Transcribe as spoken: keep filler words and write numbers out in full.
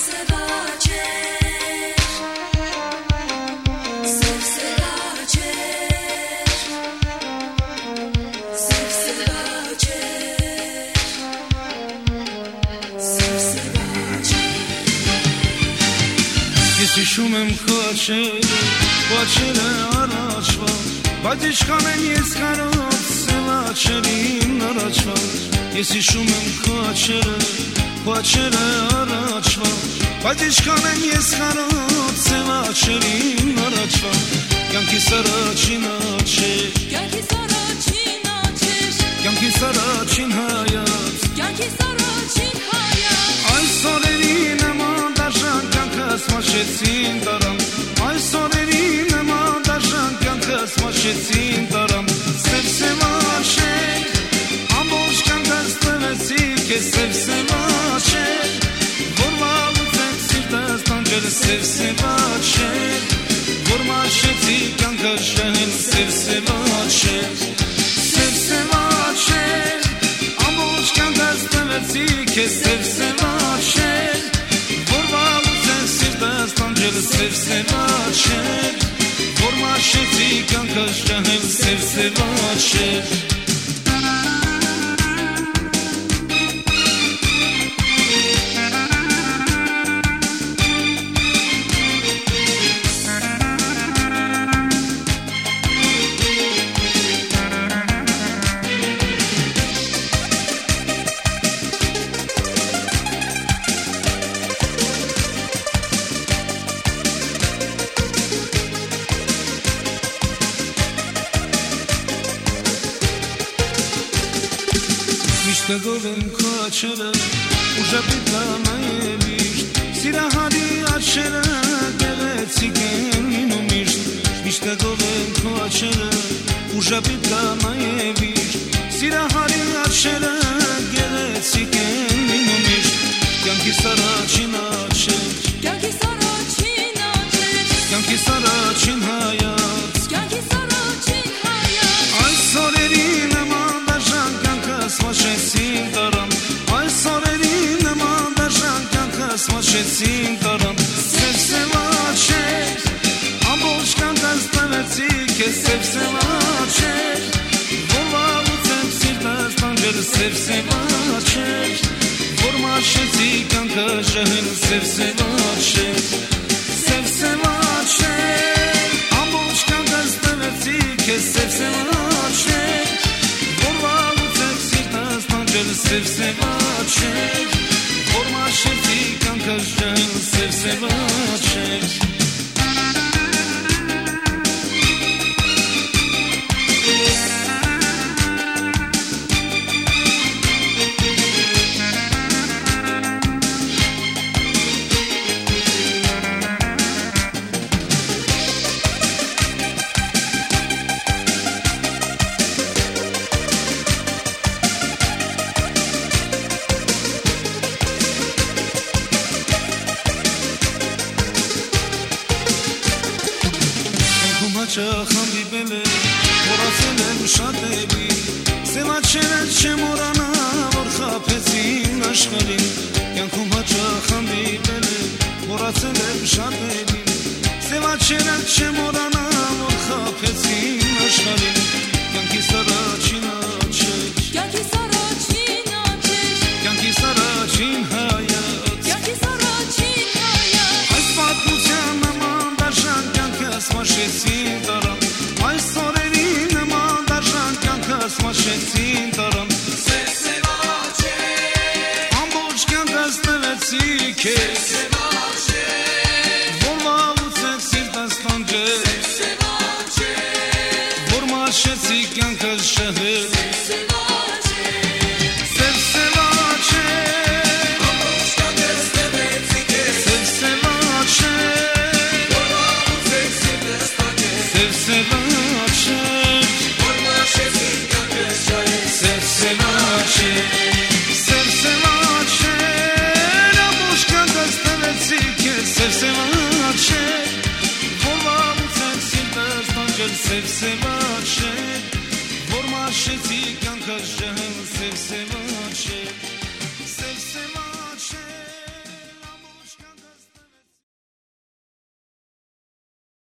Հիշում եմ քո աչքերը, քո աչքերը առաջվա, բայց ինչքան եմ ես կարող սև աչքերին առաջվա։ Ես հիշում եմ քո աչքերը, քո աչքերը առաջվա, բայց ինչքան եմ ես կարող սև աչքերին առաջվա։ Կյանքիս առաջին աչքեր, կյանքիս առաջին աչքեր, կյանքիս առաջին հայացք, կյանքիս առաջին հայացք։ Այս օրերի նման դաշան կյանքս մաշեցին տարամ, այս օրերի նման դաշան կյանքս մաշեցին տարամ։ Սև սև աչքեր, ամբողջ կյանքս տվեցի քեզ սև սև աչքեր, որ վաղուց սիրտս տանջել սև սև աչքեր, որ մաշեցի կյանքս շահել սև սև աչքեր, սև սև աչքեր, ամբողջ կյանքս տվեցի քեզ սև սև աչքեր, որ վաղուց սիրտս տանջել սև սև աչքեր, որ մաշեցի կյանքս շահել սև սև աչքեր։ Միշտագով եմ քո աչքերը, ուժապիտ լամայելիշտ, սիրահարի աչքերը գեղեցիկ են լինում միշտ։ Միշտագով եմ քո աչքերը, ուժապիտ լամայելիշտ, սիրահարի աչքերը գեղեցիկ են լինում միշտ։ Կյանքիս առաջին աչքեր, կյանքիս առաջին աչքեր, կյանքիս առաջին հայացք, կյանքիս առաջին հայացք։ Այս օրերի նման դաշան կյանքս մաշեցին տարամ, այս օրերի նման դաշան կյանքս մաշեցին տարամ։ Սև սև աչքեր, ամբողջ կյանքս տվեցի քեզ սև սև աչքեր, որ վաղուց եմ սիրտս տանջել սև սև աչքեր, որ մաշեցի կյանքս շահել սև սև աչքեր, սև սև աչքեր, ամբողջ կյանքս տվեցի քեզ սև սև աչքեր, որ վաղուց եմ սիրտս տանջել սև սև աչքեր, որ մաշեցի կյանքս շահել սև սև աչքեր։ Հաճախ հանդիպել է, մոռացել եմ շատերի, սև աչքերը չեմ մոռանա, որ խաբեցին աշխարհին, կյանքում